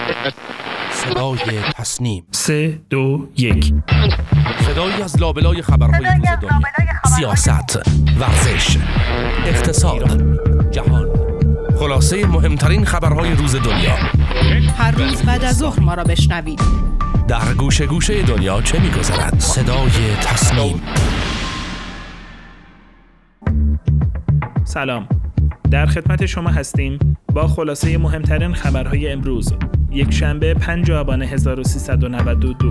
صدای تصنیم 3 2 1 صدایی از لابلای خبرهای روز دنیا، سیاست، ورزش، اقتصاد، جهان، خلاصه مهمترین خبرهای روز دنیا. هر روز بعد از ظهر ما را بشنوید. در گوشه گوشه دنیا چه می‌گذرد؟ صدای تصنیم. سلام، در خدمت شما هستیم با خلاصه مهمترین خبرهای امروز، یک شنبه 5 آبان 1392.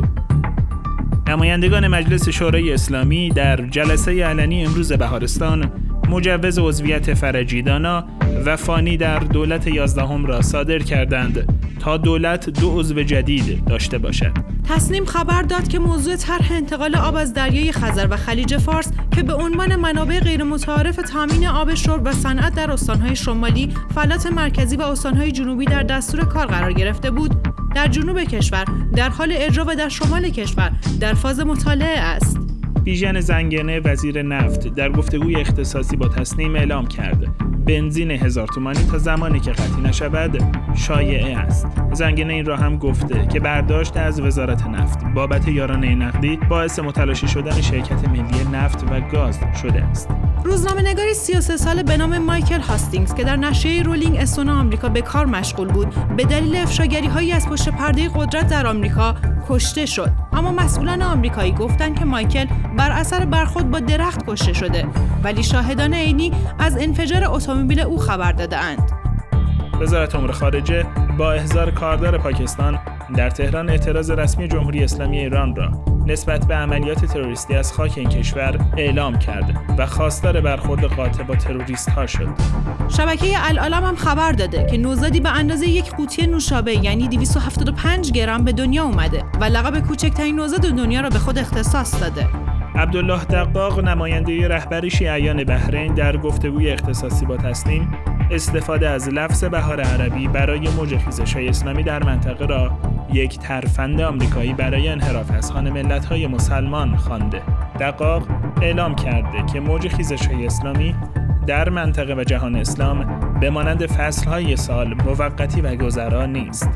نمایندگان مجلس شورای اسلامی در جلسه علنی امروز بهارستان مجوز عضویت فرجی دانا و فانی در دولت 11 را صادر کردند تا دولت 2 عضو جدید داشته باشد. تصنیم خبر داد که موضوع طرح انتقال آب از دریای خزر و خلیج فارس که به عنوان منابع غیر متعارف تامین آب شرب و صنعت در استانهای شمالی، فلات مرکزی و استانهای جنوبی در دستور کار قرار گرفته بود، در جنوب کشور در حال اجرا و در شمال کشور در فاز مطالعه است. بیژن زنگنه وزیر نفت در گفتگوی اختصاصی با تصنیم اعلام کرد بنزین 1000 تومانی تا زمانی که قطعی نشود شایعه است. زنگنه این را هم گفته که برداشت از وزارت نفت بابت یارانه نقدی باعث متلاشی شدن شرکت ملی نفت و گاز شده است. روزنامه‌نگاری 33 ساله به نام مایکل هاستینگز که در نشریه رولینگ استون آمریکا به کار مشغول بود، به دلیل افشاگری‌هایی از پشت پرده قدرت در آمریکا کشته شد. اما مسئولان آمریکایی گفتند که مایکل بر اثر برخورد با درخت کشته شده، ولی شاهدان عینی از انفجار اتومبیل او خبر داده‌اند. وزارت امور خارجه با احضار کاردار پاکستان در تهران اعتراض رسمی جمهوری اسلامی ایران را نسبت به عملیات تروریستی از خاک این کشور اعلام کرد و خواستار برخورد قاطع با تروریست‌ها شد. شبکه العالم هم خبر داده که نوزادی به اندازه یک قوطی نوشابه یعنی 275 گرم به دنیا اومده و لقب کوچکترین نوزاد دنیا را به خود اختصاص داده. عبدالله دقاق نماینده رهبری شیعیان بحرین در گفتگوی اختصاصی با تصنیم استفاده از لفظ بهار عربی برای موج خیزش‌های اسلامی در منطقه را یک ترفند آمریکایی برای انحراف از خوان ملت‌های مسلمان خوانده. دقاق اعلام کرده که موج خیزش‌های اسلامی در منطقه و جهان اسلام به مانند فصل‌های سال موقتی و گذرا نیست.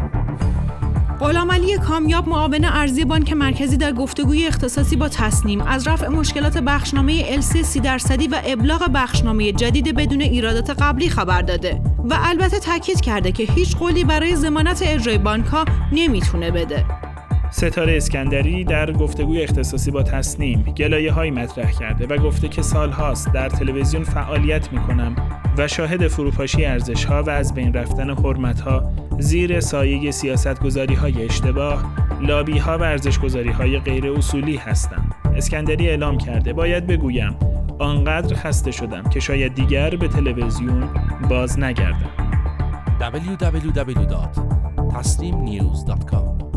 غلامعلی کامیاب معاون ارضی بانک مرکزی در گفتگوی اختصاصی با تصنیم از رفع مشکلات بخشنامه LC 30% و ابلاغ بخشنامه جدید بدون ایرادات قبلی خبر داده و البته تاکید کرده که هیچ قولی برای ضمانت اجرای بانک‌ها نمیتونه بده. ستاره اسکندری در گفتگوی اختصاصی با تصنیم گلایه‌هایی مطرح کرده و گفته که سال‌هاست در تلویزیون فعالیت می‌کنم و شاهد فروپاشی ارزش‌ها و از بین رفتن حرمت‌ها زیر سایه سیاست‌گذاری‌های اشتباه، لابی‌ها و ارزش‌گذاری‌های غیر اصولی هستم. اسکندری اعلام کرده باید بگویم آنقدر خسته شدم که شاید دیگر به تلویزیون باز نگردم. www.tasneemnews.com